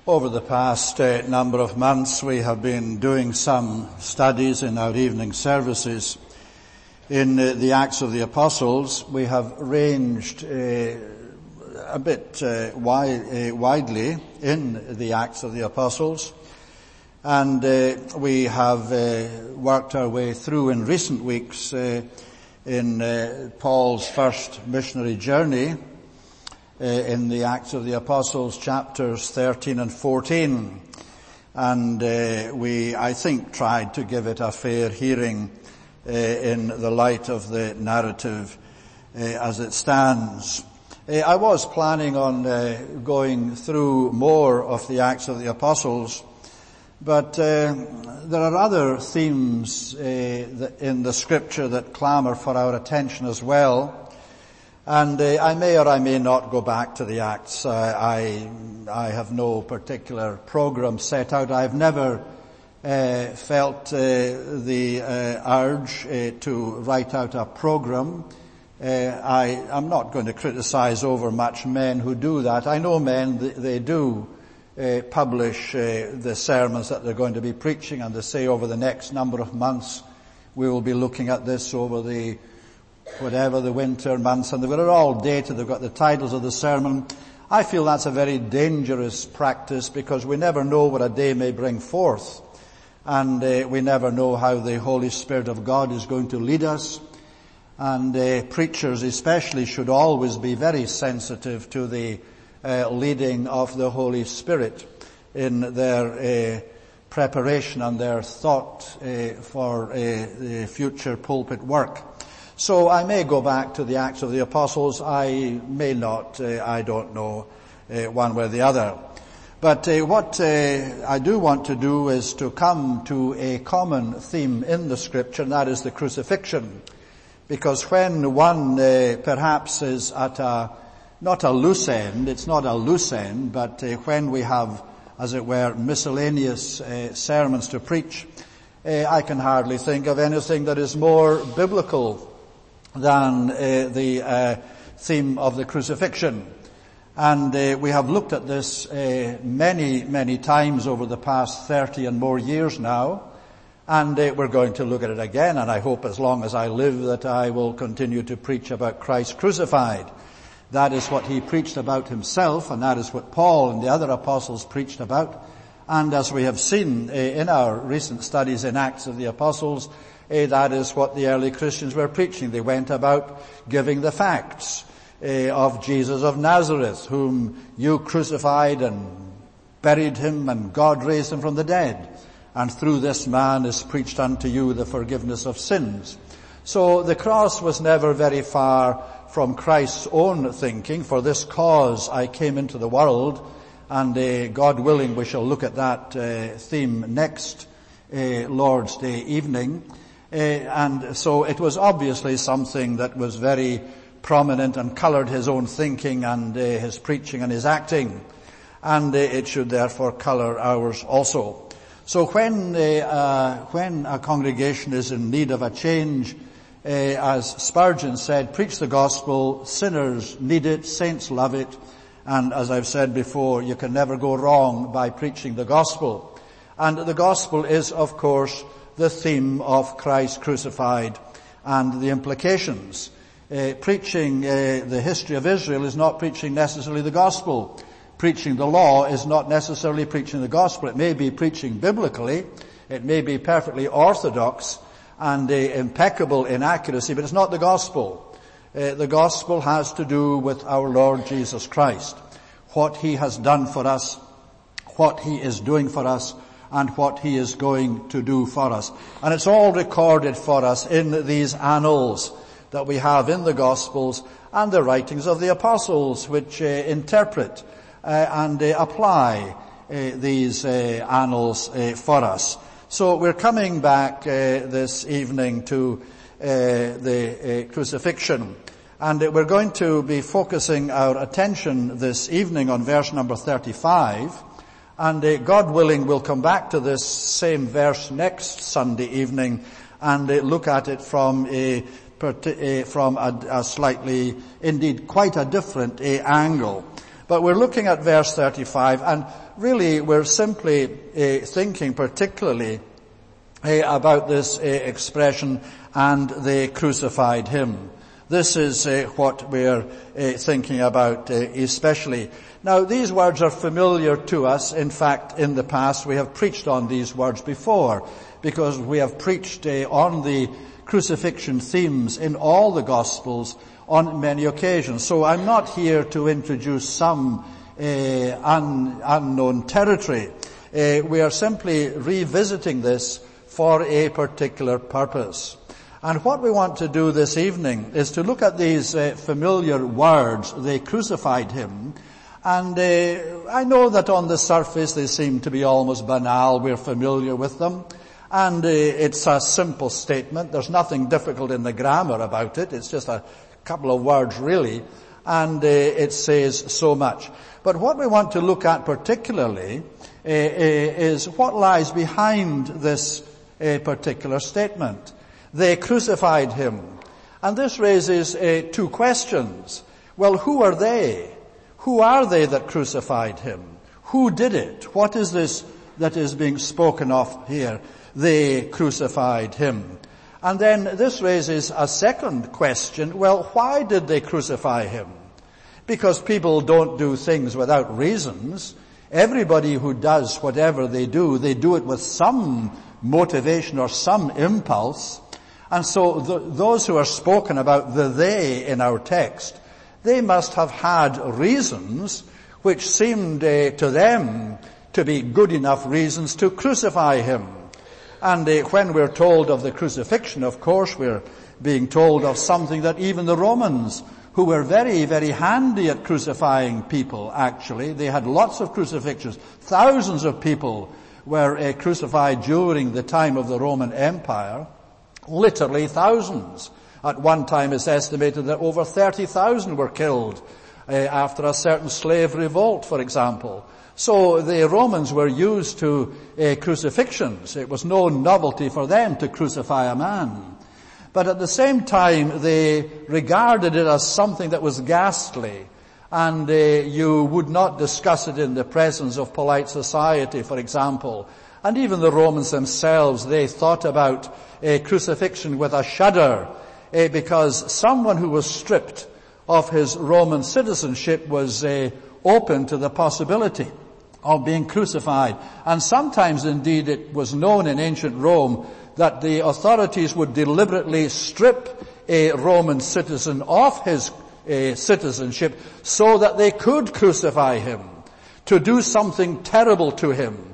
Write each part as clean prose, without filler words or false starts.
Over the past number of months, we have been doing some studies in our evening services in the Acts of the Apostles. We have ranged a bit widely in the Acts of the Apostles, and we have worked our way through in recent weeks in Paul's first missionary journey in the Acts of the Apostles, chapters 13 and 14. And we, I think, tried to give it a fair hearing in the light of the narrative as it stands. I was planning on going through more of the Acts of the Apostles, but there are other themes in the Scripture that clamour for our attention as well. And I may or I may not go back to the Acts. I have no particular program set out. I've never felt the urge to write out a program. I'm not going to criticize overmuch men who do that. I know men, they do publish the sermons that they're going to be preaching, and they say over the next number of months we will be looking at this over the winter months, and they're all dated. They've got the titles of the sermon. I feel that's a very dangerous practice, because we never know what a day may bring forth, and we never know how the Holy Spirit of God is going to lead us. And preachers especially should always be very sensitive to the leading of the Holy Spirit in their preparation and their thought for the future pulpit work. So I may go back to the Acts of the Apostles. I may not. I don't know one way or the other. But what I do want to do is to come to a common theme in the Scripture, and that is the crucifixion. Because when one perhaps is at not a loose end, it's not a loose end, but when we have, as it were, miscellaneous sermons to preach, I can hardly think of anything that is more biblical than the theme of the crucifixion. And we have looked at this many times over the past 30 and more years now, and we're going to look at it again, and I hope as long as I live that I will continue to preach about Christ crucified. That is what he preached about himself, and that is what Paul and the other apostles preached about. And as we have seen in our recent studies in Acts of the Apostles, that is what the early Christians were preaching. They went about giving the facts of Jesus of Nazareth, whom you crucified and buried him, and God raised him from the dead. And through this man is preached unto you the forgiveness of sins. So the cross was never very far from Christ's own thinking. For this cause I came into the world, and God willing we shall look at that theme next Lord's Day evening. And so it was obviously something that was very prominent and coloured his own thinking and his preaching and his acting. And it should therefore colour ours also. So when a congregation is in need of a change, as Spurgeon said, preach the gospel, sinners need it, saints love it. And as I've said before, you can never go wrong by preaching the gospel. And the gospel is, of course, the theme of Christ crucified and the implications. Preaching the history of Israel is not preaching necessarily the gospel. Preaching the law is not necessarily preaching the gospel. It may be preaching biblically, it may be perfectly orthodox and impeccable in accuracy, but it's not the gospel. The gospel has to do with our Lord Jesus Christ, what he has done for us, what he is doing for us, and what he is going to do for us. And it's all recorded for us in these annals that we have in the Gospels and the writings of the apostles, which interpret and apply these annals for us. So we're coming back this evening to the crucifixion, and we're going to be focusing our attention this evening on verse number 35. And God willing, we'll come back to this same verse next Sunday evening and look at it from a slightly, indeed quite a different angle. But we're looking at verse 35, and really we're simply thinking particularly about this expression, and they crucified him. This is what we're thinking about especially. Now, these words are familiar to us. In fact, in the past we have preached on these words before, because we have preached on the crucifixion themes in all the Gospels on many occasions. So I'm not here to introduce some unknown territory. We are simply revisiting this for a particular purpose. And what we want to do this evening is to look at these familiar words, they crucified him. And I know that on the surface they seem to be almost banal, we're familiar with them. And it's a simple statement, there's nothing difficult in the grammar about it, it's just a couple of words really, and it says so much. But what we want to look at particularly is what lies behind this particular statement. They crucified him. And this raises two questions. Well, who are they? Who are they that crucified him? Who did it? What is this that is being spoken of here? They crucified him. And then this raises a second question. Well, why did they crucify him? Because people don't do things without reasons. Everybody who does whatever they do it with some motivation or some impulse. And so those who are spoken about, the they in our text, they must have had reasons which seemed to them to be good enough reasons to crucify him. And when we're told of the crucifixion, of course, we're being told of something that even the Romans, who were very, very handy at crucifying people, actually, they had lots of crucifixions. Thousands of people were crucified during the time of the Roman Empire. Literally thousands. At one time it's estimated that over 30,000 were killed after a certain slave revolt, for example. So the Romans were used to crucifixions. It was no novelty for them to crucify a man. But at the same time, they regarded it as something that was ghastly, and you would not discuss it in the presence of polite society, for example. And even the Romans themselves, they thought about crucifixion with a shudder, because someone who was stripped of his Roman citizenship was open to the possibility of being crucified. And sometimes indeed it was known in ancient Rome that the authorities would deliberately strip a Roman citizen of his citizenship so that they could crucify him, to do something terrible to him.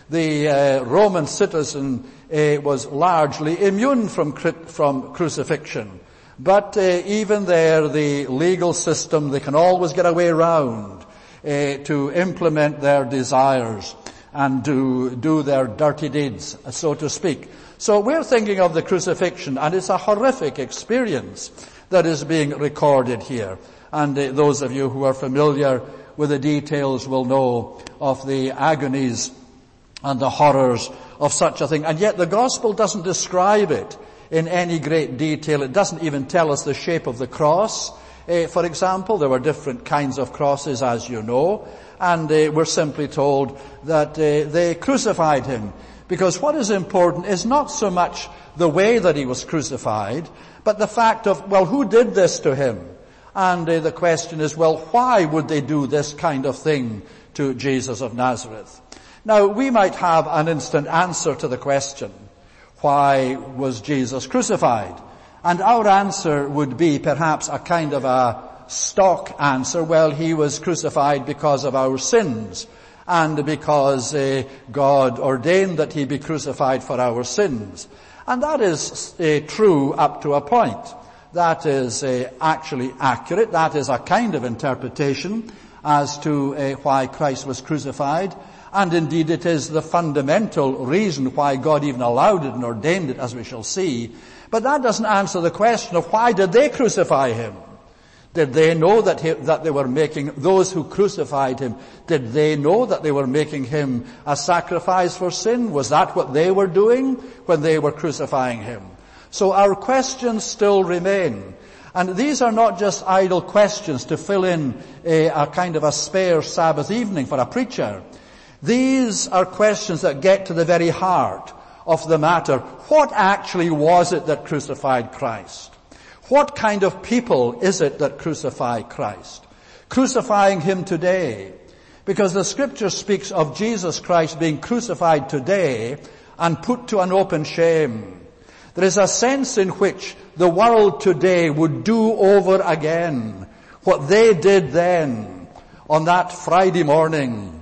The Roman citizen was largely immune from crucifixion. But even there, the legal system, they can always get a way around to implement their desires and to do their dirty deeds, so to speak. So we're thinking of the crucifixion, and it's a horrific experience that is being recorded here. And those of you who are familiar with the details will know of the agonies and the horrors of such a thing. And yet the Gospel doesn't describe it in any great detail. It doesn't even tell us the shape of the cross. For example, there were different kinds of crosses, as you know, and we're simply told that they crucified him. Because what is important is not so much the way that he was crucified, but the fact of, well, who did this to him? And the question is, well, why would they do this kind of thing to Jesus of Nazareth? Now, we might have an instant answer to the question, why was Jesus crucified? And our answer would be perhaps a kind of a stock answer. Well, he was crucified because of our sins, and because God ordained that he be crucified for our sins. And that is true up to a point. That is actually accurate. That is a kind of interpretation as to why Christ was crucified. And indeed it is the fundamental reason why God even allowed it and ordained it, as we shall see. But that doesn't answer the question of why did they crucify him? Did they know that they were making, those who crucified him, did they know that they were making him a sacrifice for sin? Was that what they were doing when they were crucifying him? So our questions still remain. And these are not just idle questions to fill in a kind of a spare Sabbath evening for a preacher. These are questions that get to the very heart of the matter. What actually was it that crucified Christ? What kind of people is it that crucify Christ? Crucifying him today. Because the scripture speaks of Jesus Christ being crucified today and put to an open shame. There is a sense in which the world today would do over again what they did then on that Friday morning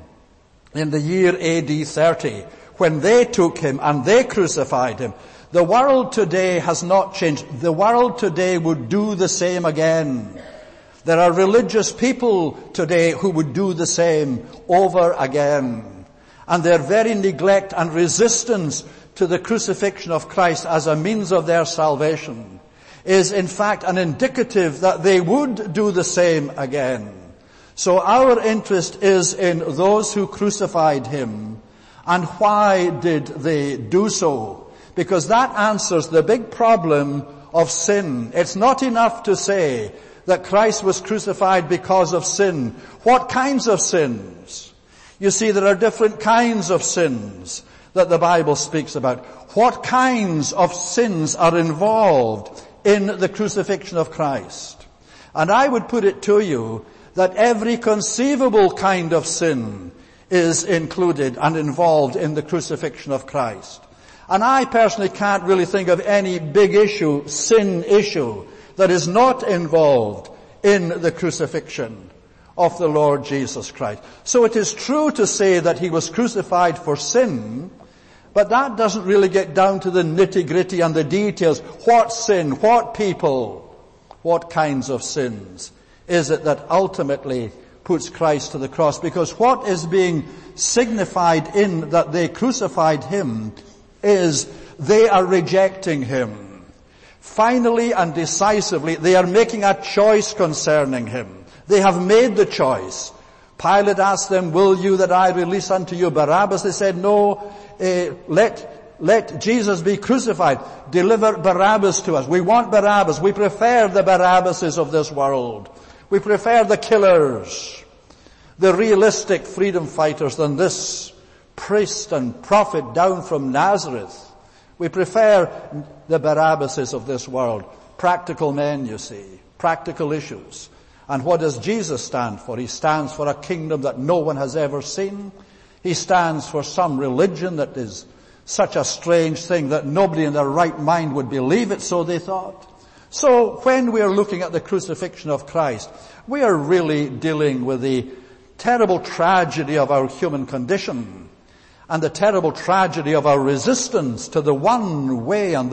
in the year AD 30, when they took him and they crucified him. The world today has not changed. The world today would do the same again. There are religious people today who would do the same over again. And their very neglect and resistance to the crucifixion of Christ as a means of their salvation is in fact an indicative that they would do the same again. So our interest is in those who crucified him, and why did they do so? Because that answers the big problem of sin. It's not enough to say that Christ was crucified because of sin. What kinds of sins? You see, there are different kinds of sins that the Bible speaks about. What kinds of sins are involved in the crucifixion of Christ? And I would put it to you that every conceivable kind of sin is included and involved in the crucifixion of Christ. And I personally can't really think of any big issue, sin issue, that is not involved in the crucifixion of the Lord Jesus Christ. So it is true to say that he was crucified for sin, but that doesn't really get down to the nitty-gritty and the details. What sin? What people? What kinds of sins is it that ultimately puts Christ to the cross? Because what is being signified in that they crucified him is they are rejecting him. Finally and decisively, they are making a choice concerning him. They have made the choice. Pilate asked them, "Will you that I release unto you Barabbas?" They said, "No, let Jesus be crucified. Deliver Barabbas to us. We want Barabbas. We prefer the Barabbases of this world. We prefer the killers, the realistic freedom fighters than this priest and prophet down from Nazareth. We prefer the Barabbases of this world." Practical men, you see. Practical issues. And what does Jesus stand for? He stands for a kingdom that no one has ever seen. He stands for some religion that is such a strange thing that nobody in their right mind would believe it, so they thought. So when we are looking at the crucifixion of Christ, we are really dealing with the terrible tragedy of our human condition and the terrible tragedy of our resistance to the one way and the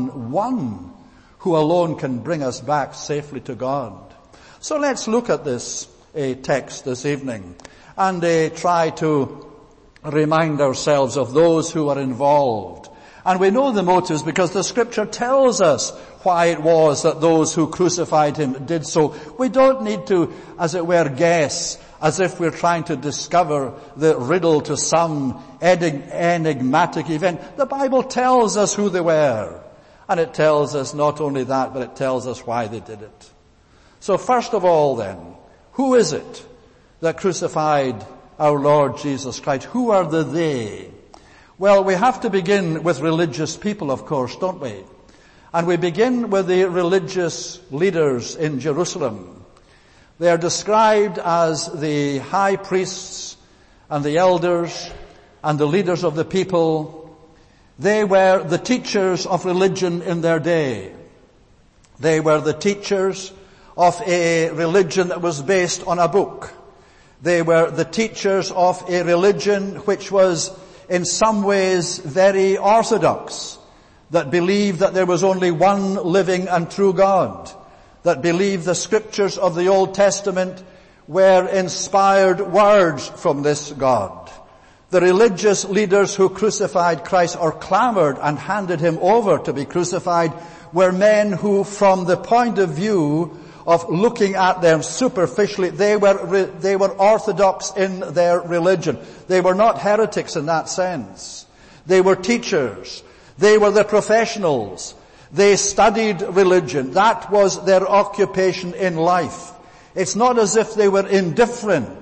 one who alone can bring us back safely to God. So let's look at this text this evening and try to remind ourselves of those who are involved. And we know the motives because the scripture tells us why it was that those who crucified him did so. We don't need to, as it were, guess as if we're trying to discover the riddle to some enigmatic event. The Bible tells us who they were. And it tells us not only that, but it tells us why they did it. So first of all then, who is it that crucified our Lord Jesus Christ? Who are the they? Well, we have to begin with religious people, of course, don't we? And we begin with the religious leaders in Jerusalem. They are described as the high priests and the elders and the leaders of the people. They were the teachers of religion in their day. They were the teachers of a religion that was based on a book. They were the teachers of a religion which was in some ways very orthodox, that believed that there was only one living and true God, that believed the scriptures of the Old Testament were inspired words from this God. The religious leaders who crucified Christ or clamored and handed him over to be crucified were men who, from the point of view of looking at them superficially, they were orthodox in their religion. They were not heretics in that sense. They were teachers. They were the professionals. They studied religion. That was their occupation in life. It's not as if they were indifferent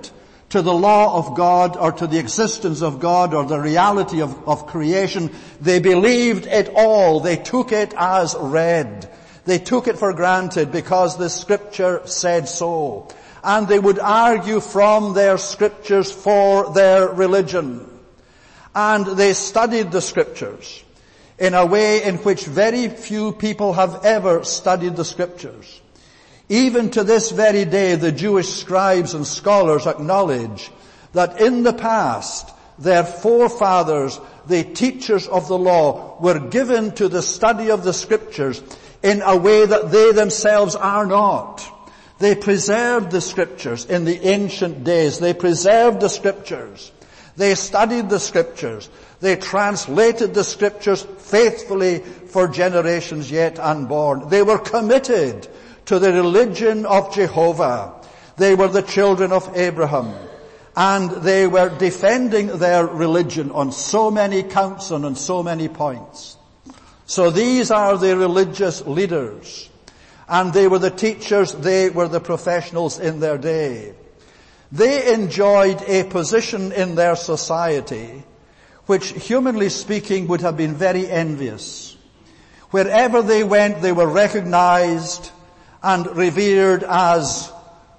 to the law of God or to the existence of God or the reality of creation. They believed it all. They took it as read. They took it for granted because the Scripture said so. And they would argue from their Scriptures for their religion. And they studied the Scriptures in a way in which very few people have ever studied the Scriptures. Even to this very day, the Jewish scribes and scholars acknowledge that in the past, their forefathers, the teachers of the law, were given to the study of the Scriptures in a way that they themselves are not. They preserved the Scriptures in the ancient days. They preserved the Scriptures. They studied the Scriptures. They translated the Scriptures faithfully for generations yet unborn. They were committed to the religion of Jehovah. They were the children of Abraham. And they were defending their religion on so many counts and on so many points. So these are the religious leaders. And they were the teachers, they were the professionals in their day. They enjoyed a position in their society which, humanly speaking, would have been very envious. Wherever they went, they were recognized and revered as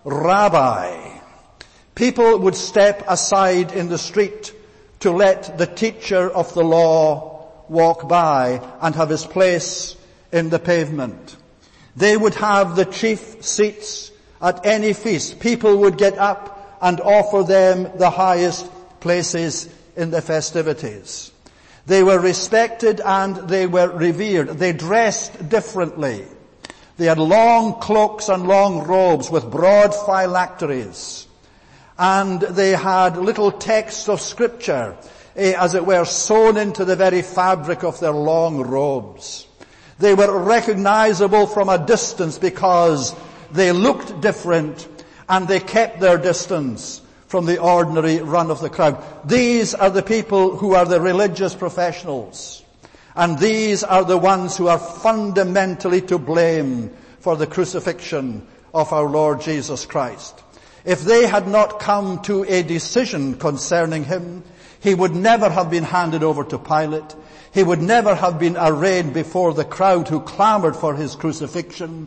rabbi. People would step aside in the street to let the teacher of the law walk by and have his place in the pavement. They would have the chief seats at any feast. People would get up and offer them the highest places in the festivities. They were respected and they were revered. They dressed differently. They had long cloaks and long robes with broad phylacteries. And they had little texts of Scripture, as it were, sewn into the very fabric of their long robes. They were recognizable from a distance because they looked different and they kept their distance from the ordinary run of the crowd. These are the people who are the religious professionals. And these are the ones who are fundamentally to blame for the crucifixion of our Lord Jesus Christ. If they had not come to a decision concerning him, he would never have been handed over to Pilate. He would never have been arraigned before the crowd who clamored for his crucifixion.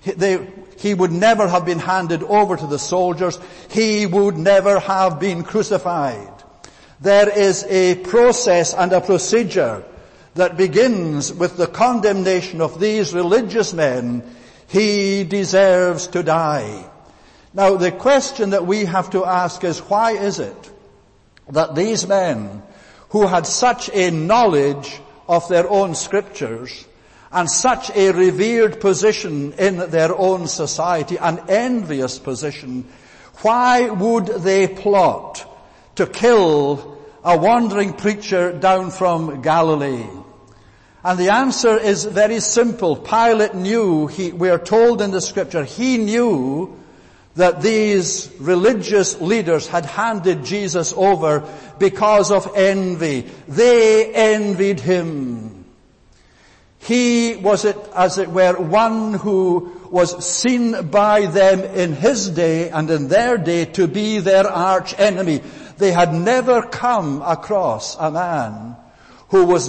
He would never have been handed over to the soldiers. He would never have been crucified. There is a process and a procedure that begins with the condemnation of these religious men. He deserves to die. Now, the question that we have to ask is, why is it that these men who had such a knowledge of their own Scriptures and such a revered position in their own society, an envious position, why would they plot to kill a wandering preacher down from Galilee? And the answer is very simple. Pilate knew, we are told in the Scripture, he knew that these religious leaders had handed Jesus over because of envy. They envied him. He was, as it were, one who was seen by them in his day and in their day to be their arch enemy. They had never come across a man who was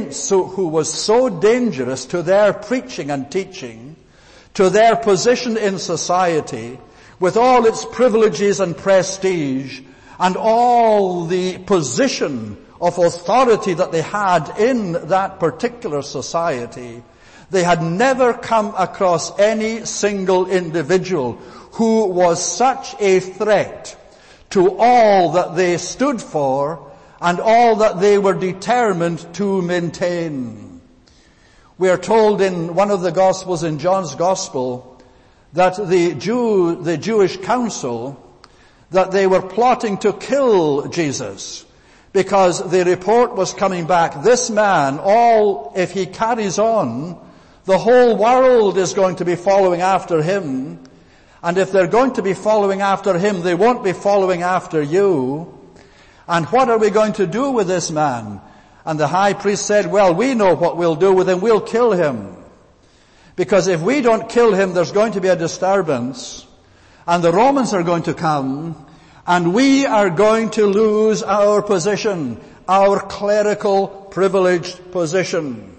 so dangerous to their preaching and teaching, to their position in society, with all its privileges and prestige, and all the position of authority that they had in that particular society. They had never come across any single individual who was such a threat to all that they stood for and all that they were determined to maintain. We are told in one of the Gospels, in John's Gospel, that the Jewish council, that they were plotting to kill Jesus because the report was coming back, this man, if he carries on, the whole world is going to be following after him. And if they're going to be following after him, they won't be following after you. And what are we going to do with this man? And the high priest said, well, we know what we'll do with him. We'll kill him. Because if we don't kill him, there's going to be a disturbance, and the Romans are going to come, And we are going to lose our position, our clerical privileged position.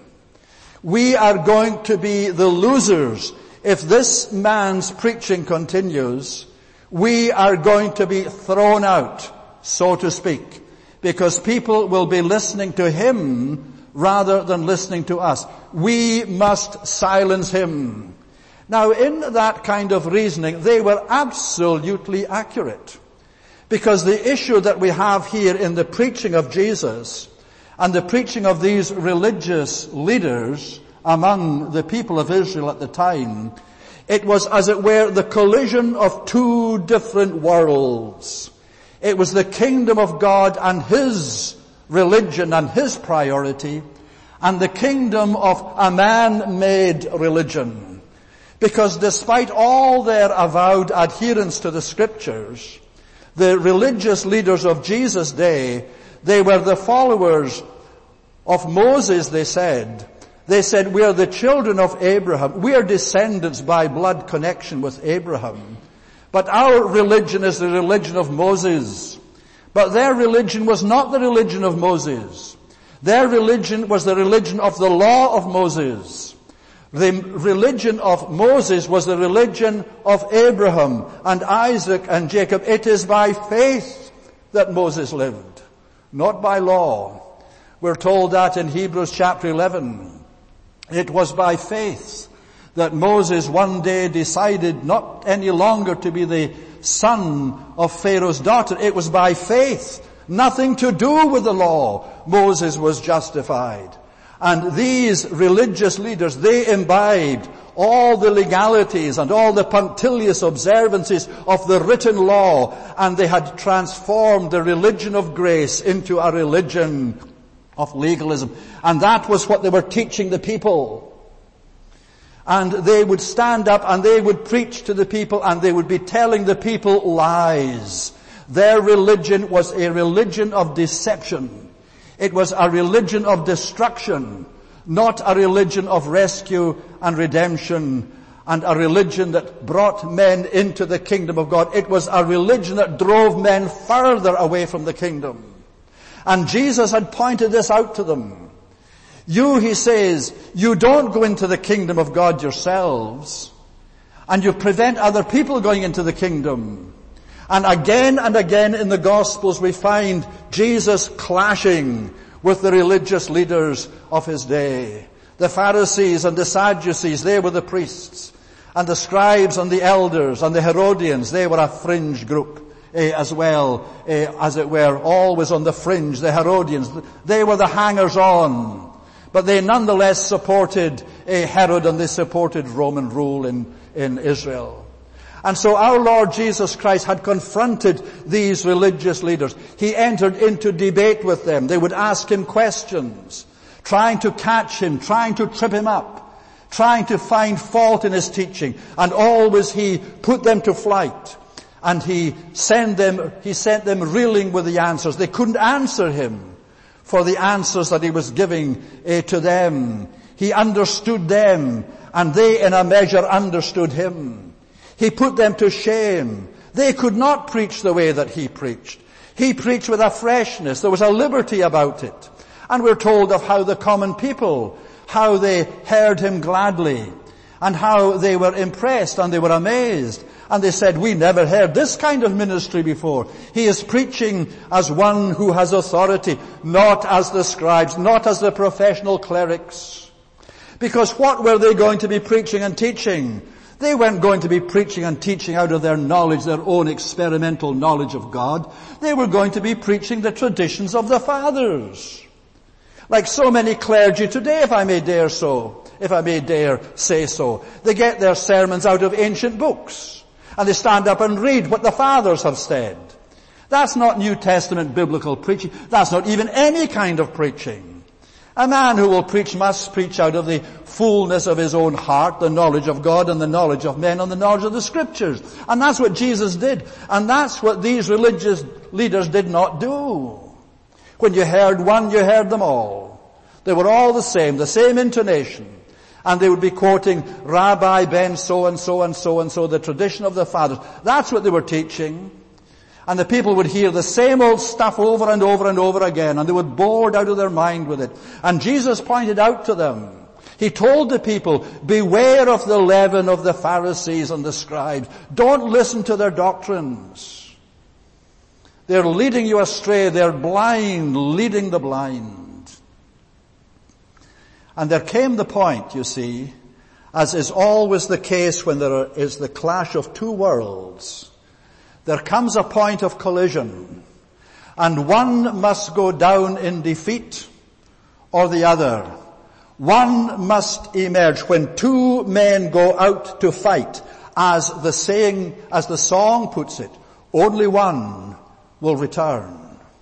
We are going to be the losers. If this man's preaching continues, we are going to be thrown out, so to speak, because people will be listening to him rather than listening to us. We must silence him. Now, in that kind of reasoning, they were absolutely accurate. Because the issue that we have here in the preaching of Jesus and the preaching of these religious leaders among the people of Israel at the time, it was, as it were, the collision of two different worlds. It was the kingdom of God and his religion and his priority, and the kingdom of a man-made religion. Because despite all their avowed adherence to the scriptures, the religious leaders of Jesus' day, they were the followers of Moses, they said. They said, we are the children of Abraham. We are descendants by blood connection with Abraham. But our religion is the religion of Moses. But their religion was not the religion of Moses. Their religion was the religion of the law of Moses. The religion of Moses was the religion of Abraham and Isaac and Jacob. It is by faith that Moses lived, not by law. We're told that in Hebrews chapter 11. It was by faith that Moses one day decided not any longer to be the son of Pharaoh's daughter. It was by faith, nothing to do with the law. Moses was justified. And these religious leaders, they imbibed all the legalities and all the punctilious observances of the written law, and they had transformed the religion of grace into a religion of legalism. And that was what they were teaching the people. And they would stand up and they would preach to the people and they would be telling the people lies. Their religion was a religion of deception. It was a religion of destruction, not a religion of rescue and redemption, and a religion that brought men into the kingdom of God. It was a religion that drove men further away from the kingdom. And Jesus had pointed this out to them. You, he says, you don't go into the kingdom of God yourselves, and you prevent other people going into the kingdom. And again in the Gospels we find Jesus clashing with the religious leaders of his day. The Pharisees and the Sadducees, they were the priests. And the scribes and the elders and the Herodians, they were a fringe group as well, as it were, always on the fringe. The Herodians, they were the hangers-on. But they nonetheless supported Herod and they supported Roman rule in Israel. And so our Lord Jesus Christ had confronted these religious leaders. He entered into debate with them. They would ask him questions, trying to catch him, trying to trip him up, trying to find fault in his teaching. And always he put them to flight. And he sent them reeling with the answers. They couldn't answer him for the answers that he was giving to them. He understood them, and they in a measure understood him. He put them to shame. They could not preach the way that he preached. He preached with a freshness. There was a liberty about it. And we're told of how the common people, how they heard him gladly, and how they were impressed and they were amazed. And they said, we never heard this kind of ministry before. He is preaching as one who has authority, not as the scribes, not as the professional clerics. Because what were they going to be preaching and teaching? They weren't going to be preaching and teaching out of their knowledge, their own experimental knowledge of God. They were going to be preaching the traditions of the fathers. Like so many clergy today, if I may dare say so. They get their sermons out of ancient books. And they stand up and read what the fathers have said. That's not New Testament biblical preaching. That's not even any kind of preaching. A man who will preach must preach out of the fullness of his own heart, the knowledge of God and the knowledge of men and the knowledge of the scriptures. And that's what Jesus did. And that's what these religious leaders did not do. When you heard one, you heard them all. They were all the same intonation. And they would be quoting Rabbi Ben so and so and so and so, the tradition of the fathers. That's what they were teaching. And the people would hear the same old stuff over and over and over again, and they were bored out of their mind with it. And Jesus pointed out to them, he told the people, beware of the leaven of the Pharisees and the scribes. Don't listen to their doctrines. They're leading you astray. They're blind, leading the blind. And there came the point, you see, as is always the case when there is the clash of two worlds, there comes a point of collision, and one must go down in defeat or the other. One must emerge. When two men go out to fight, as the song puts it, only one will return.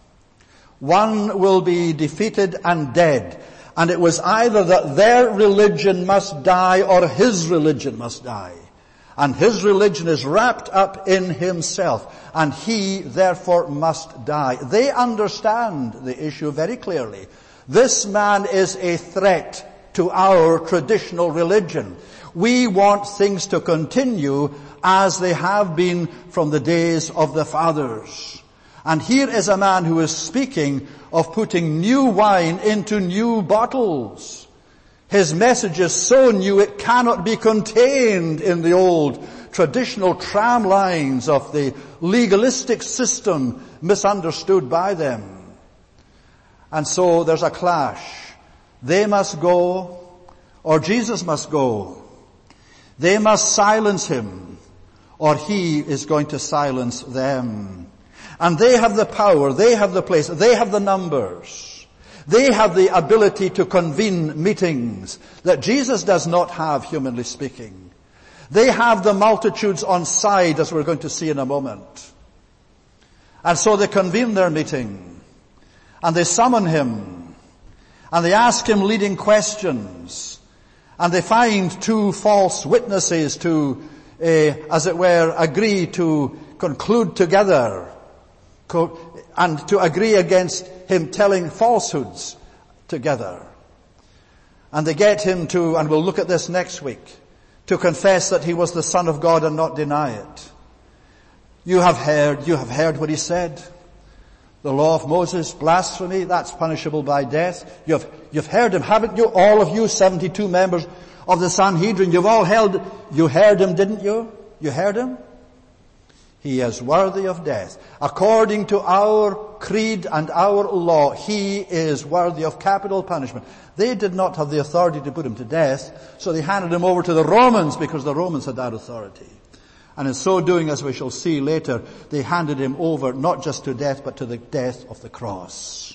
One will be defeated and dead. And it was either that their religion must die or his religion must die. And his religion is wrapped up in himself, and he therefore must die. They understand the issue very clearly. This man is a threat to our traditional religion. We want things to continue as they have been from the days of the fathers. And here is a man who is speaking of putting new wine into new bottles. His message is so new it cannot be contained in the old traditional tram lines of the legalistic system misunderstood by them. And so there's a clash. They must go, or Jesus must go. They must silence him, or he is going to silence them. And they have the power, they have the place, they have the numbers. They have the ability to convene meetings that Jesus does not have, humanly speaking. They have the multitudes on side, as we're going to see in a moment. And so they convene their meeting, and they summon him, and they ask him leading questions, and they find two false witnesses to, as it were, agree to conclude together, and to agree against him telling falsehoods together. And they get him to, and we'll look at this next week, to confess that he was the Son of God and not deny it. You have heard what he said. The law of Moses, blasphemy, that's punishable by death. You've heard him, haven't you? All of you 72 members of the Sanhedrin, you heard him, didn't you? You heard him? He is worthy of death. According to our creed and our law, he is worthy of capital punishment. They did not have the authority to put him to death, so they handed him over to the Romans because the Romans had that authority. And in so doing, as we shall see later, they handed him over not just to death, but to the death of the cross.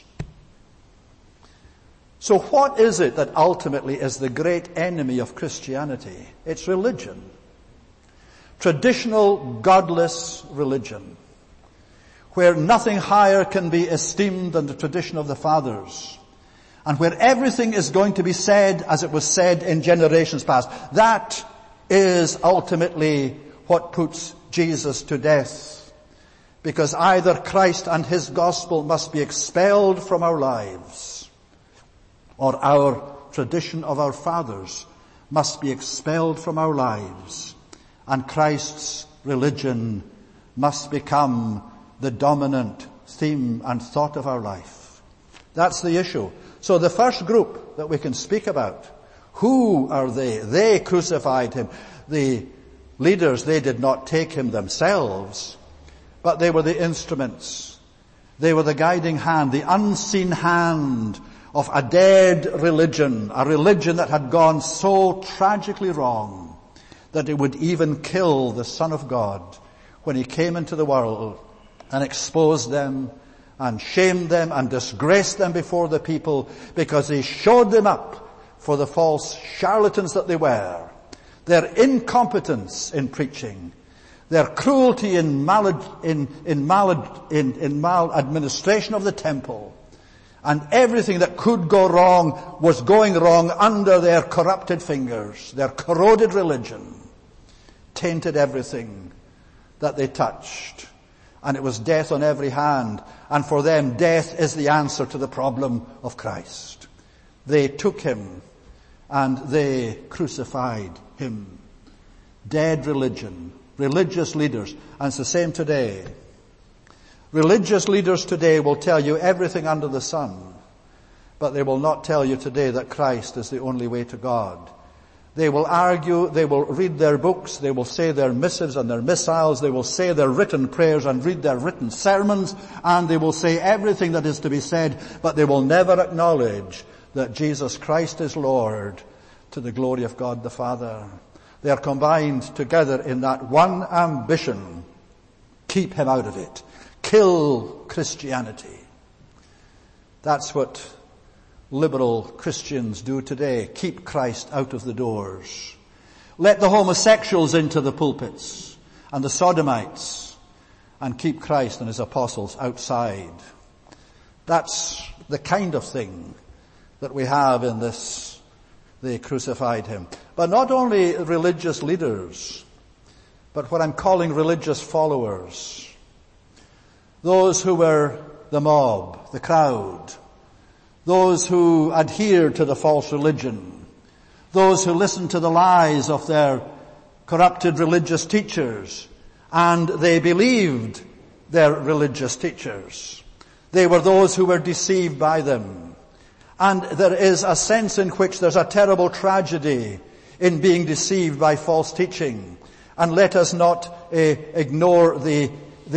So what is it that ultimately is the great enemy of Christianity? It's religion. Traditional, godless religion, where nothing higher can be esteemed than the tradition of the fathers, and where everything is going to be said as it was said in generations past. That is ultimately what puts Jesus to death, because either Christ and his gospel must be expelled from our lives, or our tradition of our fathers must be expelled from our lives, and Christ's religion must become the dominant theme and thought of our life. That's the issue. So the first group that we can speak about, who are they? They crucified him. The leaders, they did not take him themselves, but they were the instruments. They were the guiding hand, the unseen hand of a dead religion, a religion that had gone so tragically wrong that it would even kill the Son of God when he came into the world and exposed them and shamed them and disgraced them before the people, because he showed them up for the false charlatans that they were. Their incompetence in preaching, their cruelty in maladministration of the temple, and everything that could go wrong was going wrong under their corrupted fingers. Their corroded religion tainted everything that they touched. And it was death on every hand. And for them, death is the answer to the problem of Christ. They took him and they crucified him. Dead religion, religious leaders. And it's the same today. Religious leaders today will tell you everything under the sun, but they will not tell you today that Christ is the only way to God. They will argue, they will read their books, they will say their missives and their missals, they will say their written prayers and read their written sermons, and they will say everything that is to be said, but they will never acknowledge that Jesus Christ is Lord, to the glory of God the Father. They are combined together in that one ambition: keep him out of it. Kill Christianity. That's what liberal Christians do today. Keep Christ out of the doors. Let the homosexuals into the pulpits and the sodomites, and keep Christ and his apostles outside. That's the kind of thing that we have in this, they crucified him. But not only religious leaders, but what I'm calling religious followers. Those who were the mob, the crowd. Those who adhered to the false religion. Those who listened to the lies of their corrupted religious teachers. And they believed their religious teachers. They were those who were deceived by them. And there is a sense in which there's a terrible tragedy in being deceived by false teaching. And let us not ignore the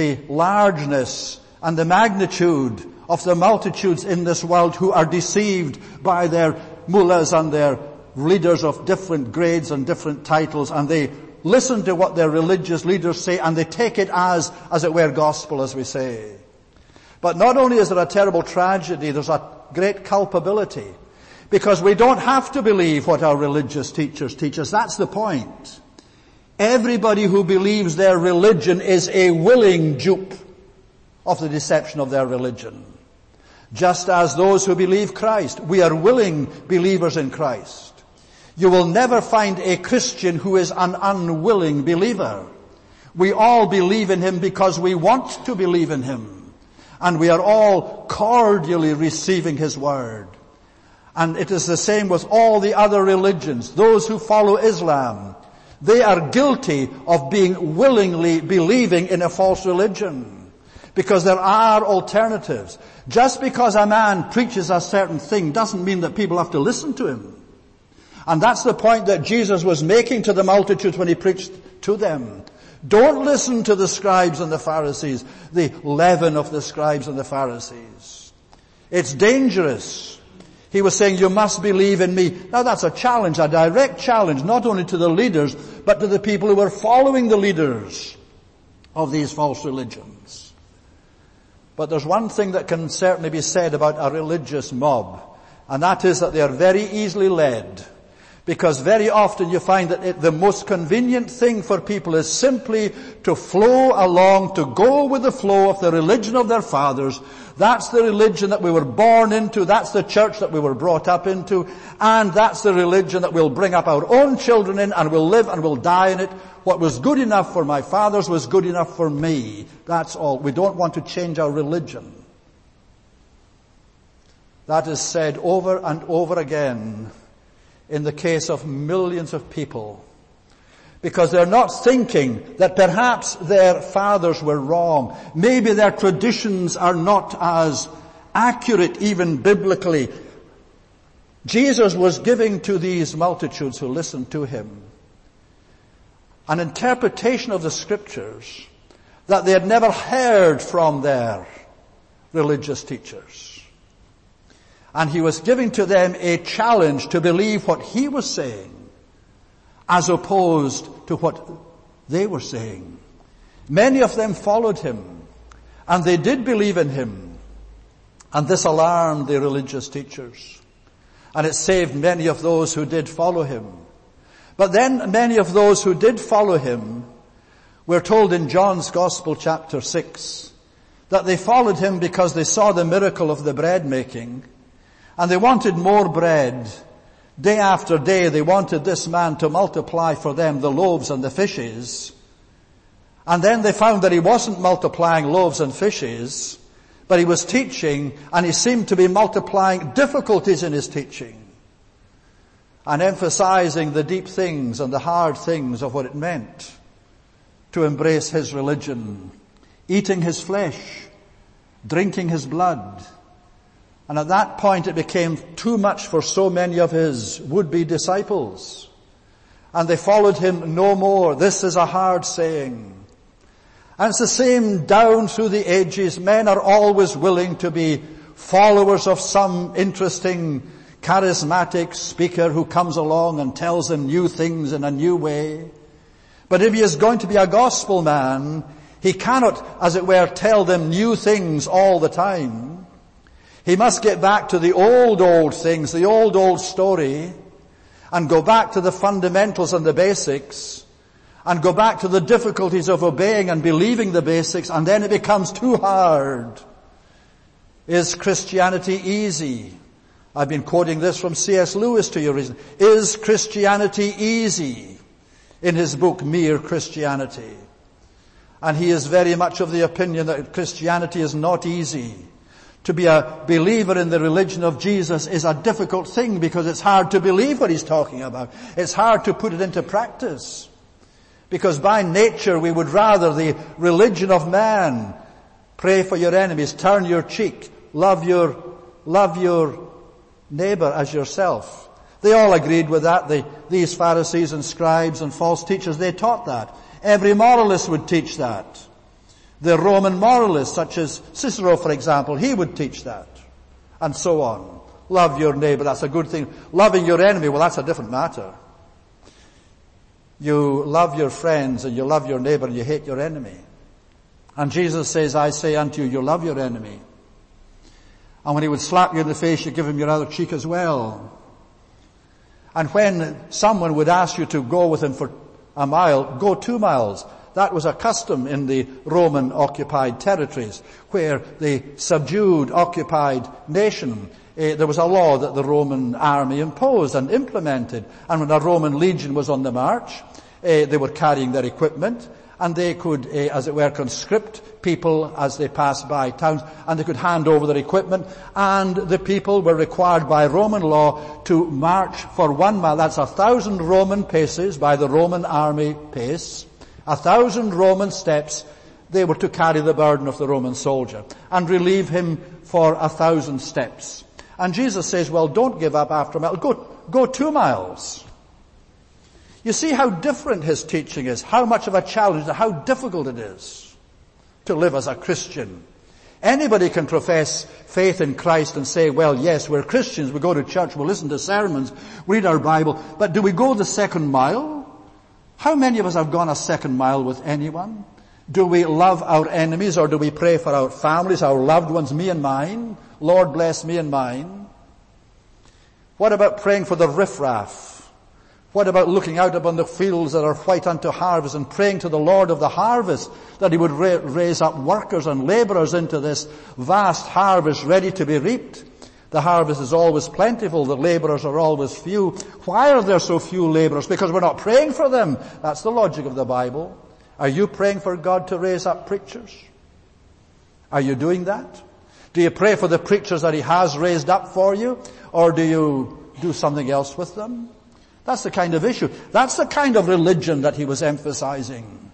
largeness and the magnitude of the multitudes in this world who are deceived by their mullahs and their leaders of different grades and different titles, and they listen to what their religious leaders say and they take it as it were gospel, as we say. But not only is there a terrible tragedy, there's a great culpability, because we don't have to believe what our religious teachers teach us. That's the point. Everybody who believes their religion is a willing dupe of the deception of their religion. Just as those who believe Christ, we are willing believers in Christ. You will never find a Christian who is an unwilling believer. We all believe in him because we want to believe in him. And we are all cordially receiving his word. And it is the same with all the other religions. Those who follow Islam, they are guilty of being willingly believing in a false religion. Because there are alternatives. Just because a man preaches a certain thing doesn't mean that people have to listen to him. And that's the point that Jesus was making to the multitudes when he preached to them. Don't listen to the scribes and the Pharisees, the leaven of the scribes and the Pharisees. It's dangerous. He was saying, you must believe in me. Now that's a challenge, a direct challenge, not only to the leaders, but to the people who were following the leaders of these false religions. But there's one thing that can certainly be said about a religious mob, and that is that they are very easily led. Because very often you find that the most convenient thing for people is simply to flow along, to go with the flow of the religion of their fathers. That's the religion that we were born into. That's the church that we were brought up into. And that's the religion that we'll bring up our own children in, and we'll live and we'll die in it. What was good enough for my fathers was good enough for me. That's all. We don't want to change our religion. That is said over and over again in the case of millions of people, because they're not thinking that perhaps their fathers were wrong. Maybe their traditions are not as accurate even biblically. Jesus was giving to these multitudes who listened to him an interpretation of the scriptures that they had never heard from their religious teachers. And he was giving to them a challenge to believe what he was saying as opposed to what they were saying. Many of them followed him, and they did believe in him. And this alarmed the religious teachers. And it saved many of those who did follow him. But then many of those who did follow him, we're told in John's Gospel chapter 6, that they followed him because they saw the miracle of the bread making. And they wanted more bread. Day after day they wanted this man to multiply for them the loaves and the fishes. And then they found that he wasn't multiplying loaves and fishes, but he was teaching, and he seemed to be multiplying difficulties in his teaching. And emphasizing the deep things and the hard things of what it meant to embrace his religion. Eating his flesh drinking his blood. And at that point it became too much for so many of his would-be disciples. And they followed him no more. This is a hard saying. And it's the same down through the ages. Men are always willing to be followers of some interesting, charismatic speaker who comes along and tells them new things in a new way. But if he is going to be a gospel man, he cannot, as it were, tell them new things all the time. He must get back to the old things, the old story, and go back to the fundamentals and the basics, and go back to the difficulties of obeying and believing the basics, and then it becomes too hard. Is Christianity easy? I've been quoting this from C.S. Lewis to you recently. Is Christianity easy? In his book, Mere Christianity. And he is very much of the opinion that Christianity is not easy. To be a believer in the religion of Jesus is a difficult thing because it's hard to believe what he's talking about. It's hard to put it into practice. Because by nature we would rather the religion of man. Pray for your enemies, turn your cheek, love your neighbor as yourself. They all agreed with that. These Pharisees and scribes and false teachers, they taught that. Every moralist would teach that. The Roman moralists, such as Cicero, for example, he would teach that. And so on. Love your neighbor, that's a good thing. Loving your enemy, well, that's a different matter. You love your friends and you love your neighbor and you hate your enemy. And Jesus says, I say unto you, you love your enemy. And when he would slap you in the face, you give him your other cheek as well. And when someone would ask you to go with him for a mile, go 2 miles. That was a custom in the Roman occupied territories, where the subdued, occupied nation, there was a law that the Roman army imposed and implemented. And when a Roman legion was on the march, they were carrying their equipment, and they could, as it were, conscript people as they passed by towns, and they could hand over their equipment, and the people were required by Roman law to march for 1 mile. That's 1,000 Roman paces by the Roman army pace. 1,000 Roman steps. They were to carry the burden of the Roman soldier and relieve him for 1,000 steps. And Jesus says, well, don't give up after a mile. Go 2 miles. You see how different his teaching is, how much of a challenge, how difficult it is to live as a Christian. Anybody can profess faith in Christ and say, well, yes, we're Christians, we go to church, we listen to sermons, read our Bible, but do we go the second mile? How many of us have gone a second mile with anyone? Do we love our enemies, or do we pray for our families, our loved ones, me and mine? Lord bless me and mine. What about praying for the riffraff? What about looking out upon the fields that are white unto harvest and praying to the Lord of the harvest that he would raise up workers and laborers into this vast harvest ready to be reaped? The harvest is always plentiful. The laborers are always few. Why are there so few laborers? Because we're not praying for them. That's the logic of the Bible. Are you praying for God to raise up preachers? Are you doing that? Do you pray for the preachers that he has raised up for you? Or do you do something else with them? That's the kind of issue. That's the kind of religion that he was emphasizing.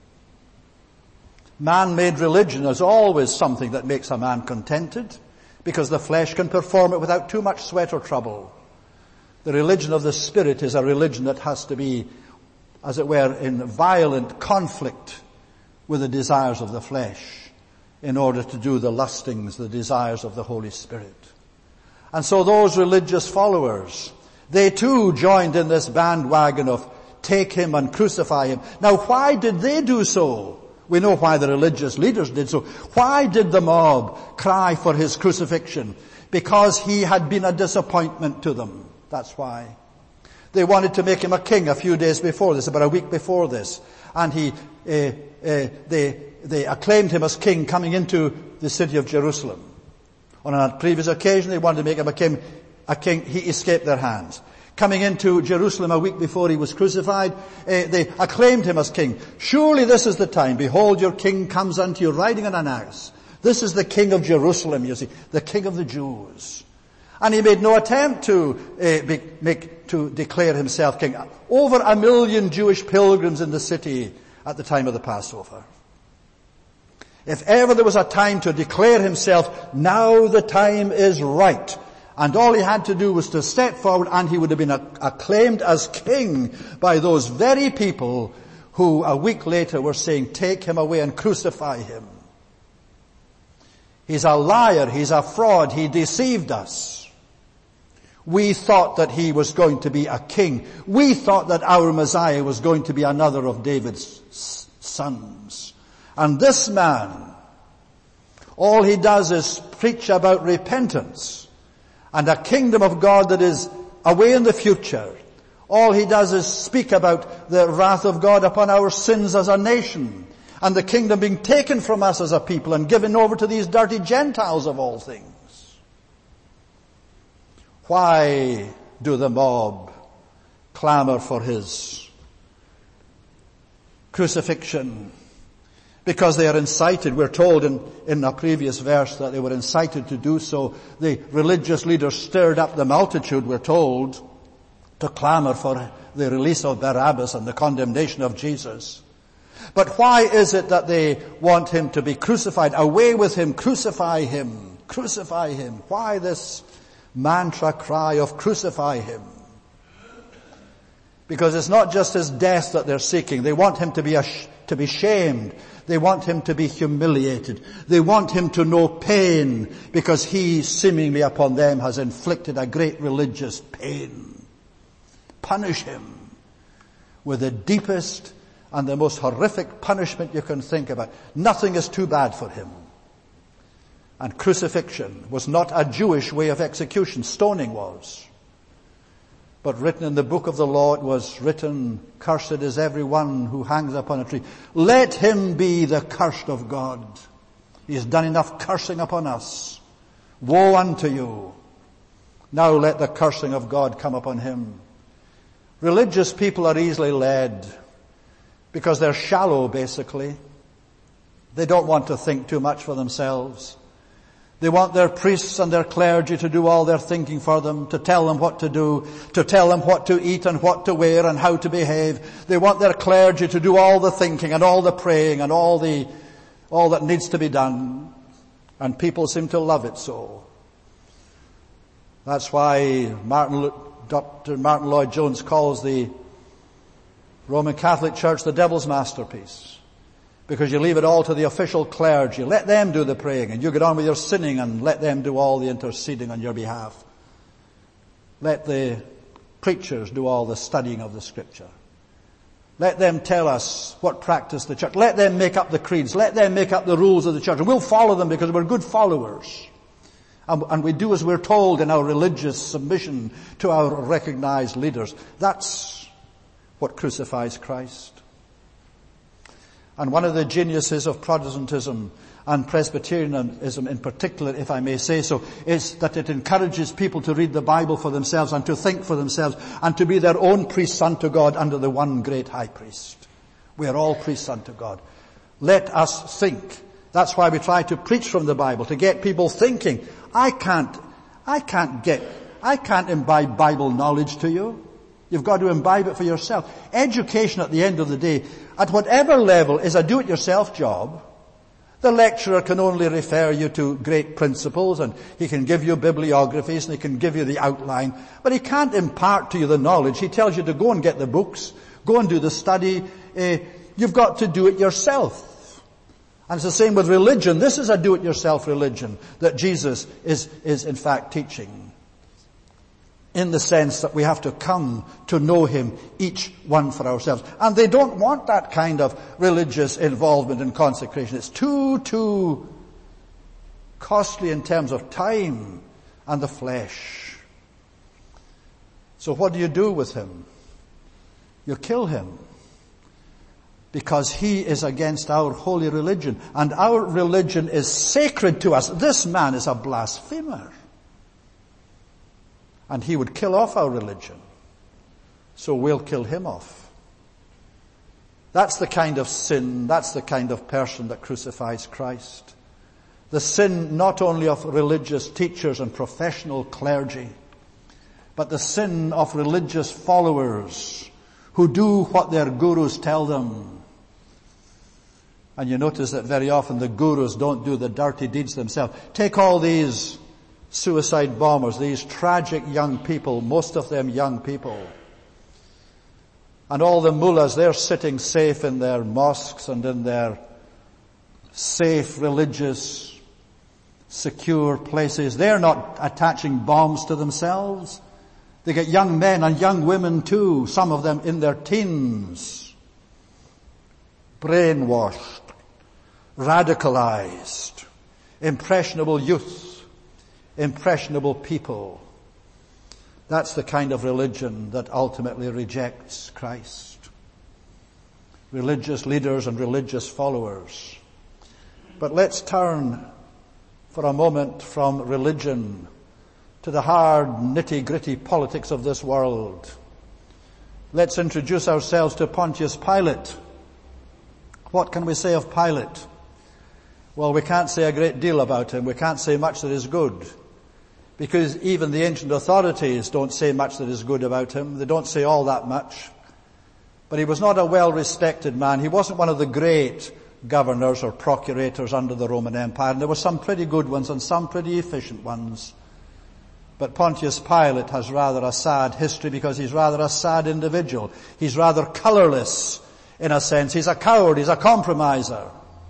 Man-made religion is always something that makes a man contented, because the flesh can perform it without too much sweat or trouble. The religion of the Spirit is a religion that has to be, as it were, in violent conflict with the desires of the flesh in order to do the lustings, the desires of the Holy Spirit. And so those religious followers, they too joined in this bandwagon of take him and crucify him. Now why did they do so? We know why the religious leaders did so. Why did the mob cry for his crucifixion? Because he had been a disappointment to them. That's why. They wanted to make him a king a few days before this, about a week before this. And they acclaimed him as king coming into the city of Jerusalem. On a previous occasion, they wanted to make him a king. He escaped their hands. Coming into Jerusalem a week before he was crucified, they acclaimed him as king. Surely this is the time. Behold, your king comes unto you riding on an ass. This is the king of Jerusalem, you see, the king of the Jews. And he made no attempt to declare himself king. Over 1 million Jewish pilgrims in the city at the time of the Passover. If ever there was a time to declare himself, now the time is right. And all he had to do was to step forward, and he would have been acclaimed as king by those very people who a week later were saying, take him away and crucify him. He's a liar, he's a fraud, he deceived us. We thought that he was going to be a king. We thought that our Messiah was going to be another of David's sons. And this man, all he does is preach about repentance and a kingdom of God that is away in the future. All he does is speak about the wrath of God upon our sins as a nation, and the kingdom being taken from us as a people and given over to these dirty Gentiles of all things. Why do the mob clamor for his crucifixion? Because they are incited. We're told in a previous verse that they were incited to do so. The religious leaders stirred up the multitude, we're told, to clamor for the release of Barabbas and the condemnation of Jesus. But why is it that they want him to be crucified? Away with him, crucify him, crucify him. Why this mantra cry of crucify him? Because it's not just his death that they're seeking. They want him to be shamed. They want him to be humiliated. They want him to know pain, because he seemingly upon them has inflicted a great religious pain. Punish him with the deepest and the most horrific punishment you can think about. Nothing is too bad for him. And crucifixion was not a Jewish way of execution. Stoning was. But written in the book of the law, it was written, cursed is everyone who hangs upon a tree. Let him be the cursed of God. He has done enough cursing upon us. Woe unto you. Now let the cursing of God come upon him. Religious people are easily led because they're shallow, basically. They don't want to think too much for themselves. They want their priests and their clergy to do all their thinking for them, to tell them what to do, to tell them what to eat and what to wear and how to behave. They want their clergy to do all the thinking and all the praying and all that needs to be done. And people seem to love it so. That's why Dr. Martin Lloyd-Jones calls the Roman Catholic Church the devil's masterpiece. Because you leave it all to the official clergy. Let them do the praying, and you get on with your sinning, and let them do all the interceding on your behalf. Let the preachers do all the studying of the Scripture. Let them tell us what practice the church. Let them make up the creeds. Let them make up the rules of the church. And we'll follow them because we're good followers. And we do as we're told in our religious submission to our recognized leaders. That's what crucifies Christ. And one of the geniuses of Protestantism and Presbyterianism in particular, if I may say so, is that it encourages people to read the Bible for themselves and to think for themselves and to be their own priests unto God under the one great high priest. We are all priests unto God. Let us think. That's why we try to preach from the Bible, to get people thinking. I can't imbibe Bible knowledge to you. You've got to imbibe it for yourself. Education at the end of the day, at whatever level, is a do-it-yourself job. The lecturer can only refer you to great principles, and he can give you bibliographies, and he can give you the outline, but he can't impart to you the knowledge. He tells you to go and get the books, go and do the study. You've got to do it yourself. And it's the same with religion. This is a do-it-yourself religion that Jesus is in fact teaching. In the sense that we have to come to know him, each one for ourselves. And they don't want that kind of religious involvement and consecration. It's too costly in terms of time and the flesh. So what do you do with him? You kill him. Because he is against our holy religion. And our religion is sacred to us. This man is a blasphemer. And he would kill off our religion. So we'll kill him off. That's the kind of sin, that's the kind of person that crucifies Christ. The sin not only of religious teachers and professional clergy, but the sin of religious followers who do what their gurus tell them. And you notice that very often the gurus don't do the dirty deeds themselves. Take all these suicide bombers, these tragic young people, most of them young people. And all the mullahs, they're sitting safe in their mosques and in their safe, religious, secure places. They're not attaching bombs to themselves. They get young men and young women too, some of them in their teens, brainwashed, radicalized, impressionable youth, impressionable people. That's the kind of religion that ultimately rejects Christ. Religious leaders and religious followers. But let's turn for a moment from religion to the hard, nitty-gritty politics of this world. Let's introduce ourselves to Pontius Pilate. What can we say of Pilate? Well, we can't say a great deal about him. We can't say much that is good. Because even the ancient authorities don't say much that is good about him. They don't say all that much. But he was not a well-respected man. He wasn't one of the great governors or procurators under the Roman Empire. And there were some pretty good ones and some pretty efficient ones. But Pontius Pilate has rather a sad history because he's rather a sad individual. He's rather colorless in a sense. He's a coward. He's a compromiser.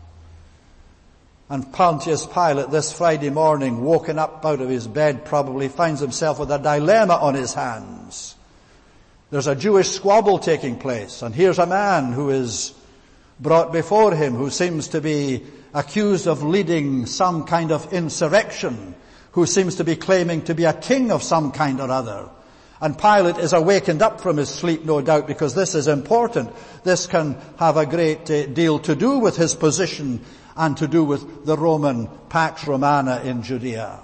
And Pontius Pilate this Friday morning, woken up out of his bed, probably finds himself with a dilemma on his hands. There's a Jewish squabble taking place, and here's a man who is brought before him who seems to be accused of leading some kind of insurrection, who seems to be claiming to be a king of some kind or other. And Pilate is awakened up from his sleep, no doubt, because this is important. This can have a great deal to do with his position and to do with the Roman Pax Romana in Judea.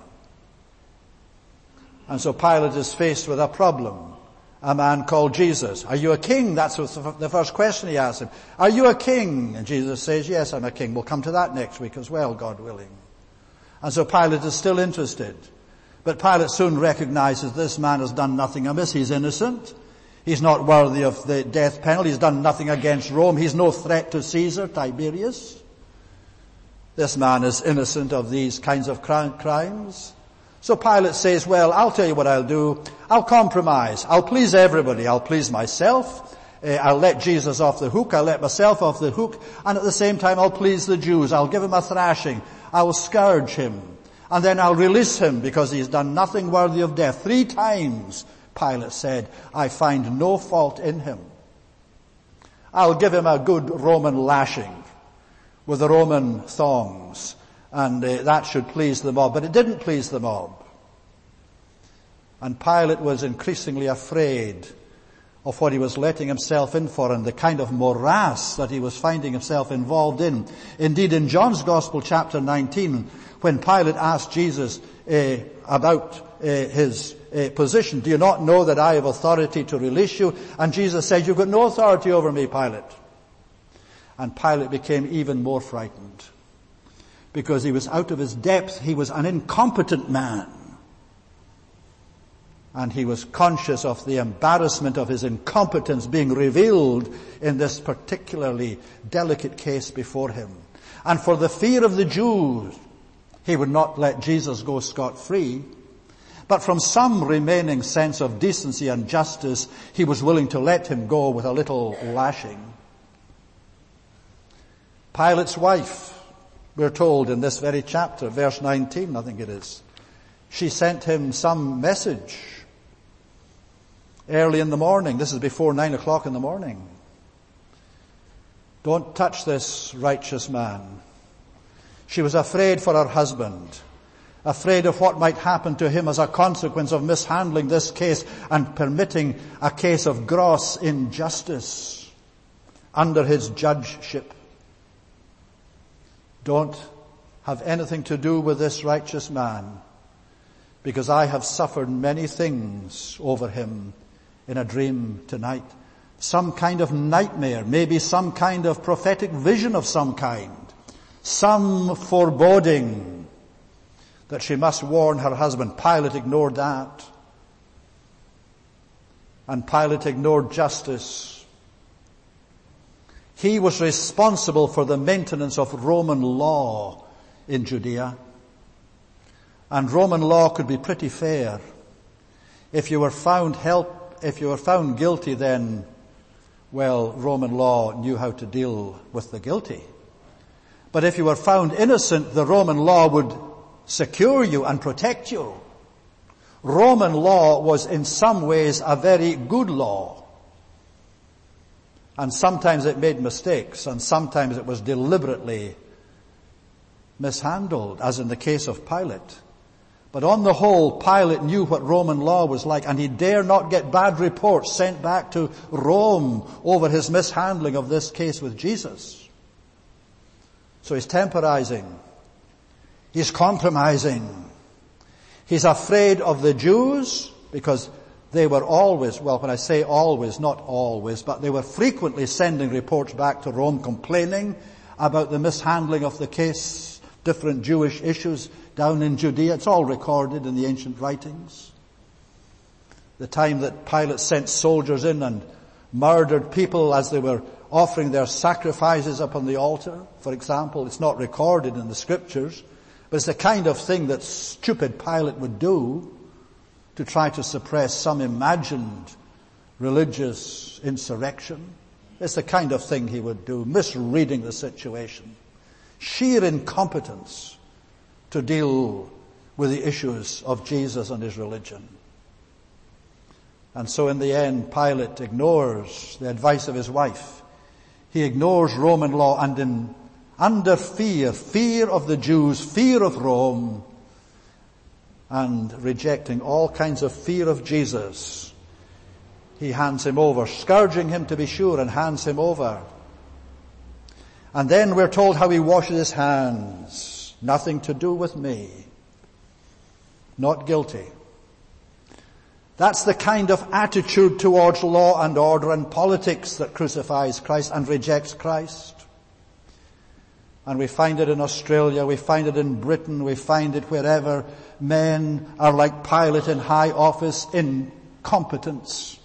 And so Pilate is faced with a problem. A man called Jesus. Are you a king? That's the first question he asks him. Are you a king? And Jesus says, yes, I'm a king. We'll come to that next week as well, God willing. And so Pilate is still interested. But Pilate soon recognizes this man has done nothing amiss. He's innocent. He's not worthy of the death penalty. He's done nothing against Rome. He's no threat to Caesar, Tiberius. This man is innocent of these kinds of crimes. So Pilate says, well, I'll tell you what I'll do. I'll compromise. I'll please everybody. I'll please myself. I'll let Jesus off the hook. I'll let myself off the hook. And at the same time, I'll please the Jews. I'll give him a thrashing. I'll scourge him. And then I'll release him because he's done nothing worthy of death. 3 times, Pilate said, I find no fault in him. I'll give him a good Roman lashing with the Roman thongs, and that should please the mob. But it didn't please the mob. And Pilate was increasingly afraid of what he was letting himself in for and the kind of morass that he was finding himself involved in. Indeed, in John's Gospel, chapter 19, when Pilate asked Jesus about his position, do you not know that I have authority to release you? And Jesus said, you've got no authority over me, Pilate. And Pilate became even more frightened because he was out of his depth. He was an incompetent man. And he was conscious of the embarrassment of his incompetence being revealed in this particularly delicate case before him. And for the fear of the Jews, he would not let Jesus go scot-free. But from some remaining sense of decency and justice, he was willing to let him go with a little lashing. Pilate's wife, we're told in this very chapter, verse 19, I think it is, she sent him some message early in the morning. This is before 9 o'clock in the morning. Don't touch this righteous man. She was afraid for her husband, afraid of what might happen to him as a consequence of mishandling this case and permitting a case of gross injustice under his judgeship. Don't have anything to do with this righteous man, because I have suffered many things over him in a dream tonight. Some kind of nightmare, maybe some kind of prophetic vision of some kind, some foreboding that she must warn her husband. Pilate ignored that. And Pilate ignored justice. He was responsible for the maintenance of Roman law in Judea. And Roman law could be pretty fair. If you were found guilty, then, well, Roman law knew how to deal with the guilty. But if you were found innocent, the Roman law would secure you and protect you. Roman law was in some ways a very good law. And sometimes it made mistakes, and sometimes it was deliberately mishandled, as in the case of Pilate. But on the whole, Pilate knew what Roman law was like, and he dare not get bad reports sent back to Rome over his mishandling of this case with Jesus. So he's temporizing. He's compromising. He's afraid of the Jews because they were always, well, when I say always, not always, but they were frequently sending reports back to Rome complaining about the mishandling of the case, different Jewish issues down in Judea. It's all recorded in the ancient writings. The time that Pilate sent soldiers in and murdered people as they were offering their sacrifices upon the altar, for example. It's not recorded in the scriptures, but it's the kind of thing that stupid Pilate would do to try to suppress some imagined religious insurrection. It's the kind of thing he would do, misreading the situation. Sheer incompetence to deal with the issues of Jesus and his religion. And so in the end, Pilate ignores the advice of his wife. He ignores Roman law, and under fear of the Jews, fear of Rome, and rejecting all kinds of fear of Jesus, he hands him over, scourging him to be sure, and hands him over. And then we're told how he washes his hands. Nothing to do with me. Not guilty. That's the kind of attitude towards law and order and politics that crucifies Christ and rejects Christ. And we find it in Australia, we find it in Britain, we find it wherever men are like Pilate in high office, incompetence,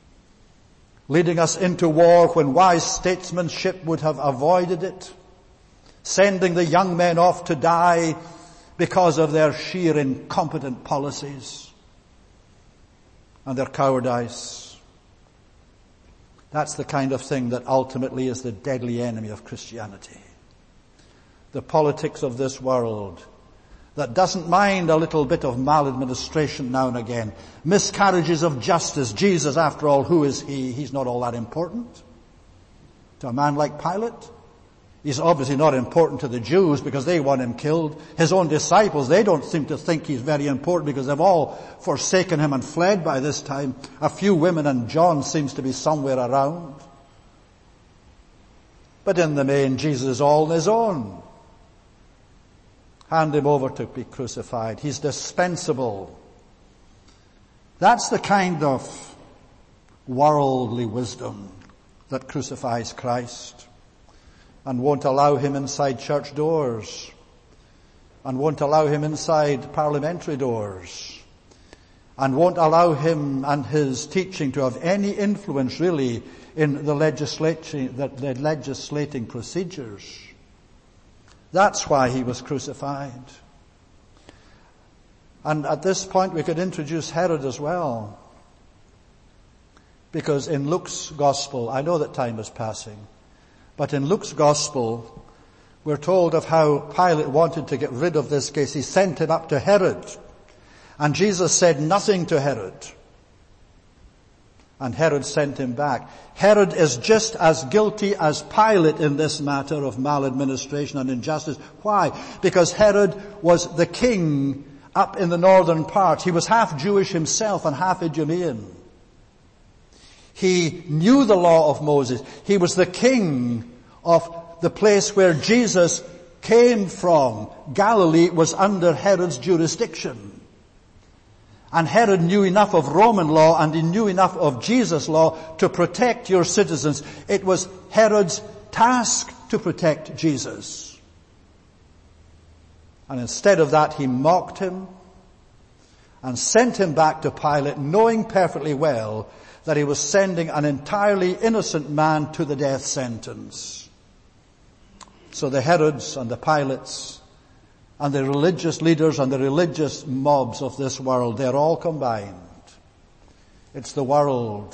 leading us into war when wise statesmanship would have avoided it, sending the young men off to die because of their sheer incompetent policies and their cowardice. That's the kind of thing that ultimately is the deadly enemy of Christianity. The politics of this world that doesn't mind a little bit of maladministration now and again. Miscarriages of justice. Jesus, after all, who is he? He's not all that important to a man like Pilate. He's obviously not important to the Jews because they want him killed. His own disciples, they don't seem to think he's very important because they've all forsaken him and fled by this time. A few women, and John seems to be somewhere around. But in the main, Jesus is all on his own. Hand him over to be crucified. He's dispensable. That's the kind of worldly wisdom that crucifies Christ and won't allow him inside church doors and won't allow him inside parliamentary doors and won't allow him and his teaching to have any influence really in the legislating procedures. That's why he was crucified. And at this point we could introduce Herod as well. Because in Luke's gospel, I know that time is passing, but in Luke's gospel, we're told of how Pilate wanted to get rid of this case. He sent him up to Herod. And Jesus said nothing to Herod. And Herod sent him back. Herod is just as guilty as Pilate in this matter of maladministration and injustice. Why? Because Herod was the king up in the northern part. He was half Jewish himself and half Idumean. He knew the law of Moses. He was the king of the place where Jesus came from. Galilee was under Herod's jurisdiction. And Herod knew enough of Roman law and he knew enough of Jesus' law to protect your citizens. It was Herod's task to protect Jesus. And instead of that, he mocked him and sent him back to Pilate, knowing perfectly well that he was sending an entirely innocent man to the death sentence. So the Herods and the Pilates and the religious leaders and the religious mobs of this world, they're all combined. It's the world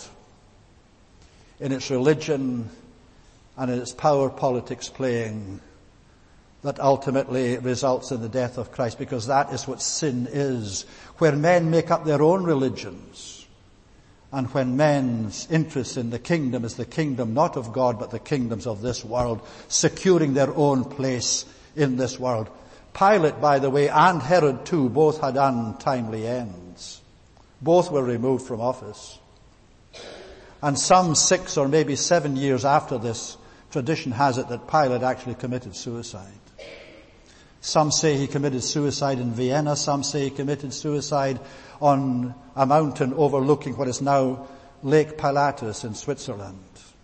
in its religion and in its power politics playing that ultimately results in the death of Christ, because that is what sin is, where men make up their own religions, and when men's interest in the kingdom is the kingdom not of God but the kingdoms of this world, securing their own place in this world. Pilate, by the way, and Herod too, both had untimely ends. Both were removed from office. And some 6 or maybe 7 years after this, tradition has it that Pilate actually committed suicide. Some say he committed suicide in Vienna. Some say he committed suicide on a mountain overlooking what is now Lake Pilatus in Switzerland.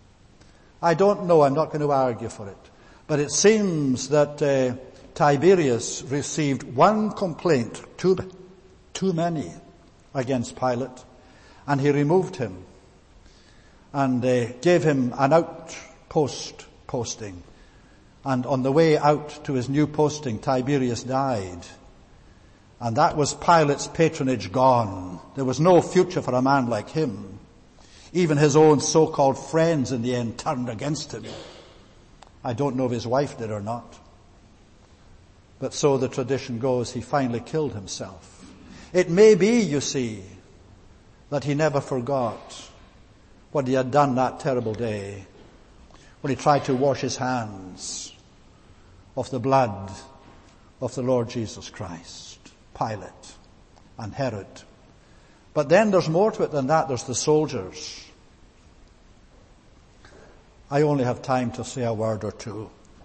I don't know. I'm not going to argue for it. But it seems that Tiberius received one complaint, too many, against Pilate, and he removed him and gave him an outpost posting. And on the way out to his new posting, Tiberius died. And that was Pilate's patronage gone. There was no future for a man like him. Even his own so-called friends in the end turned against him. I don't know if his wife did or not. But so the tradition goes, he finally killed himself. It may be, you see, that he never forgot what he had done that terrible day when he tried to wash his hands of the blood of the Lord Jesus Christ. Pilate and Herod. But then there's more to it than that. There's the soldiers. I only have time to say a word or two.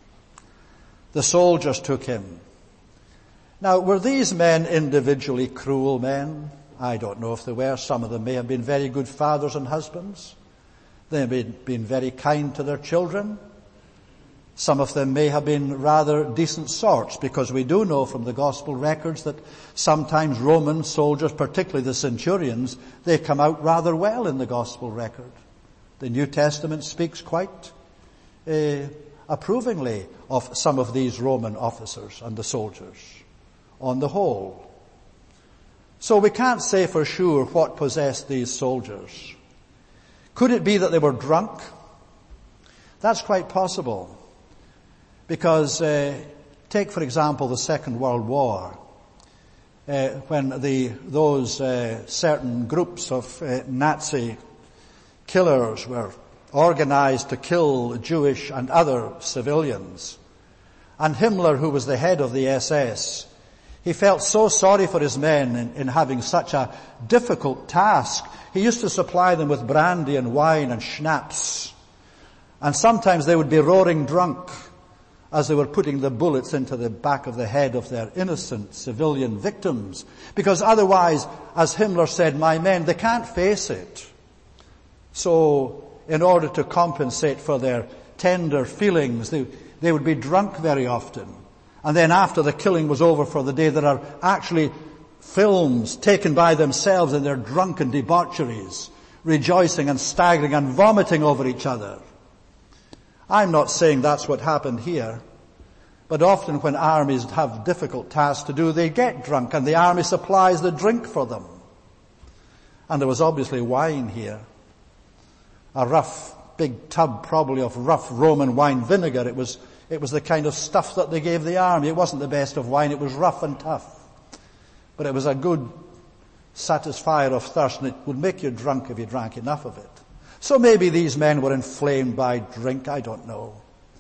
The soldiers took him. Now, were these men individually cruel men? I don't know if they were. Some of them may have been very good fathers and husbands. They may have been very kind to their children. Some of them may have been rather decent sorts, because we do know from the gospel records that sometimes Roman soldiers, particularly the centurions, they come out rather well in the gospel record. The New Testament speaks quite approvingly of some of these Roman officers and the soldiers on the whole. So we can't say for sure what possessed these soldiers. Could it be that they were drunk? That's quite possible. Because take, for example, the Second World War, when those certain groups of Nazi killers were organized to kill Jewish and other civilians. And Himmler, who was the head of the SS, he felt so sorry for his men in having such a difficult task. He used to supply them with brandy and wine and schnapps. And sometimes they would be roaring drunk as they were putting the bullets into the back of the head of their innocent civilian victims. Because otherwise, as Himmler said, my men, they can't face it. So, in order to compensate for their tender feelings, they would be drunk very often. And then after the killing was over for the day, there are actually films taken by themselves in their drunken debaucheries, rejoicing and staggering and vomiting over each other. I'm not saying that's what happened here, but often when armies have difficult tasks to do, they get drunk and the army supplies the drink for them. And there was obviously wine here. A rough, big tub probably of rough Roman wine vinegar. It was the kind of stuff that they gave the army. It wasn't the best of wine, it was rough and tough. But it was a good satisfier of thirst, and it would make you drunk if you drank enough of it. So maybe these men were inflamed by drink, I don't know.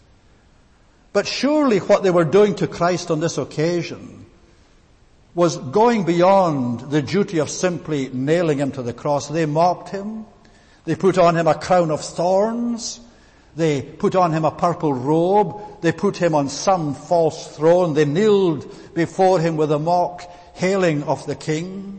But surely what they were doing to Christ on this occasion was going beyond the duty of simply nailing him to the cross. They mocked him. They put on him a crown of thorns. They put on him a purple robe. They put him on some false throne. They kneeled before him with a mock hailing of the king.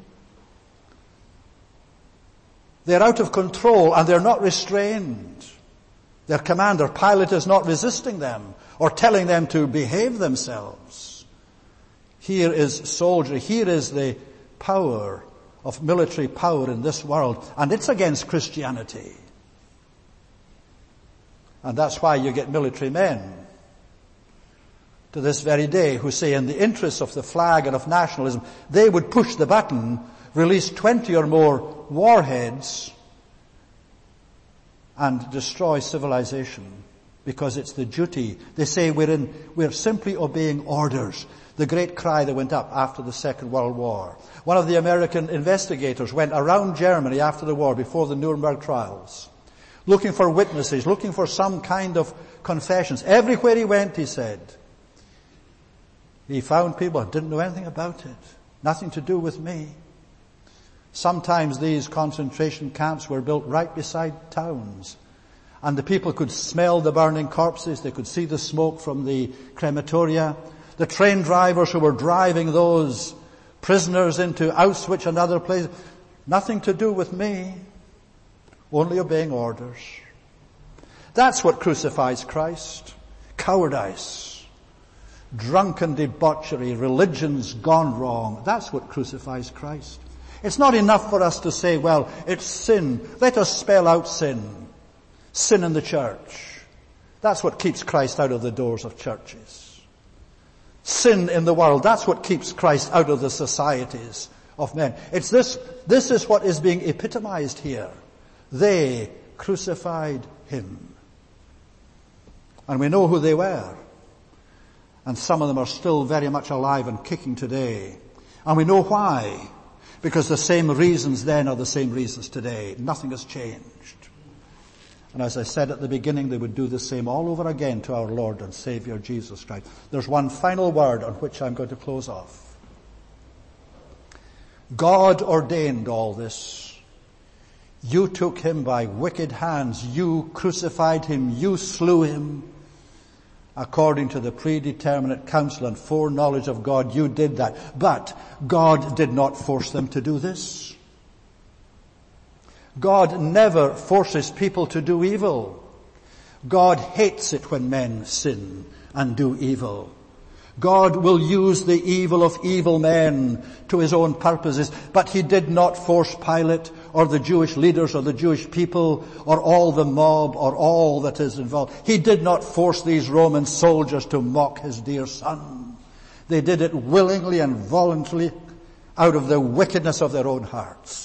They're out of control and they're not restrained. Their commander, Pilate, is not resisting them or telling them to behave themselves. Here is soldiery. Here is the power of military power in this world, and it's against Christianity. And that's why you get military men to this very day who say, in the interests of the flag and of nationalism, they would push the button, release 20 or more warheads, and destroy civilization, because it's the duty. They say we're simply obeying orders. The great cry that went up after the Second World War. One of the American investigators went around Germany after the war, before the Nuremberg trials, looking for witnesses, looking for some kind of confessions. Everywhere he went, he said, he found people who didn't know anything about it. Nothing to do with me. Sometimes these concentration camps were built right beside towns, and the people could smell the burning corpses. They could see the smoke from the crematoria. The train drivers who were driving those prisoners into Auschwitz and other places, nothing to do with me, only obeying orders. That's what crucifies Christ. Cowardice, drunken debauchery, religion's gone wrong. That's what crucifies Christ. It's not enough for us to say, well, it's sin. Let us spell out sin. Sin in the church. That's what keeps Christ out of the doors of churches. Sin in the world, that's what keeps Christ out of the societies of men. It's this is what is being epitomized here. They crucified him. And we know who they were. And some of them are still very much alive and kicking today. And we know why. Because the same reasons then are the same reasons today. Nothing has changed. And as I said at the beginning, they would do the same all over again to our Lord and Savior Jesus Christ. There's one final word on which I'm going to close off. God ordained all this. You took him by wicked hands. You crucified him. You slew him. According to the predeterminate counsel and foreknowledge of God, you did that. But God did not force them to do this. God never forces people to do evil. God hates it when men sin and do evil. God will use the evil of evil men to his own purposes, but he did not force Pilate or the Jewish leaders or the Jewish people or all the mob or all that is involved. He did not force these Roman soldiers to mock his dear son. They did it willingly and voluntarily out of the wickedness of their own hearts.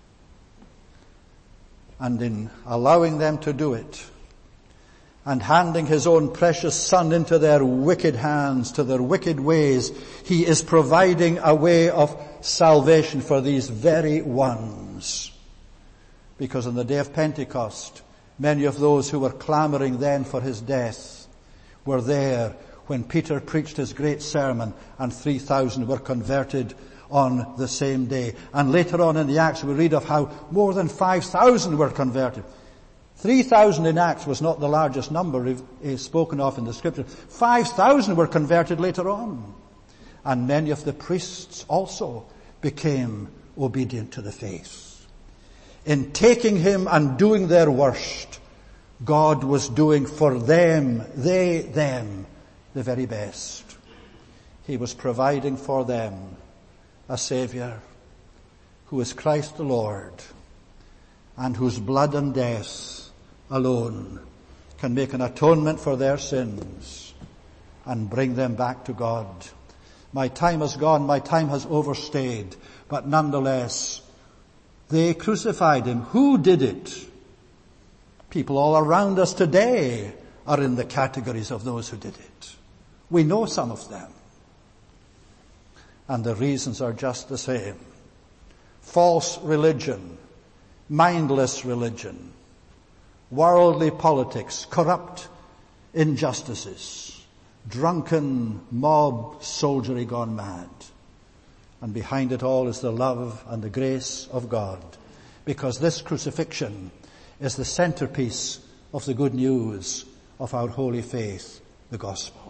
And in allowing them to do it, and handing his own precious son into their wicked hands, to their wicked ways, he is providing a way of salvation for these very ones. Because on the day of Pentecost, many of those who were clamoring then for his death were there when Peter preached his great sermon, and 3,000 were converted on the same day. And later on in the Acts we read of how more than 5,000 were converted. 3,000 in Acts was not the largest number spoken of in the scripture. 5,000 were converted later on. And many of the priests also became obedient to the faith. In taking him and doing their worst, God was doing for them, them, the very best. He was providing for them a Savior who is Christ the Lord, and whose blood and death alone can make an atonement for their sins and bring them back to God. My time has gone, my time has overstayed, but nonetheless, they crucified him. Who did it? People all around us today are in the categories of those who did it. We know some of them. And the reasons are just the same. False religion, mindless religion, worldly politics, corrupt injustices, drunken mob soldiery gone mad. And behind it all is the love and the grace of God, because this crucifixion is the centerpiece of the good news of our holy faith, the gospel.